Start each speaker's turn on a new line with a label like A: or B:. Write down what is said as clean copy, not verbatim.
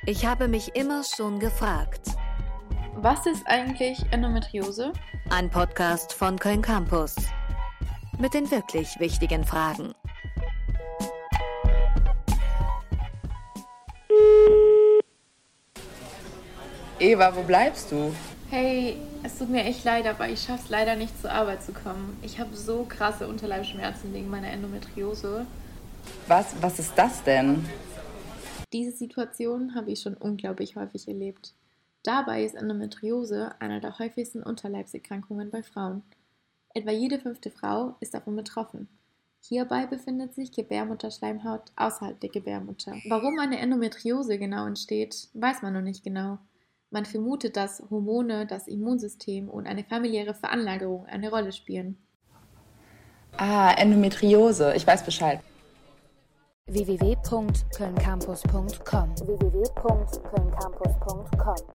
A: Ich habe mich immer schon gefragt.
B: Was ist eigentlich Endometriose?
A: Ein Podcast von Köln Campus. Mit den wirklich wichtigen Fragen.
C: Eva, wo bleibst du?
B: Hey, es tut mir echt leid, aber ich schaff's leider nicht zur Arbeit zu kommen. Ich habe so krasse Unterleibsschmerzen wegen meiner Endometriose.
C: Was ist das denn?
B: Diese Situation habe ich schon unglaublich häufig erlebt. Dabei ist Endometriose einer der häufigsten Unterleibserkrankungen bei Frauen. Etwa jede 5. Frau ist davon betroffen. Hierbei befindet sich Gebärmutterschleimhaut außerhalb der Gebärmutter. Warum eine Endometriose genau entsteht, weiß man noch nicht genau. Man vermutet, dass Hormone, das Immunsystem und eine familiäre Veranlagerung eine Rolle spielen.
C: Endometriose, ich weiß Bescheid.
A: www.kölncampus.com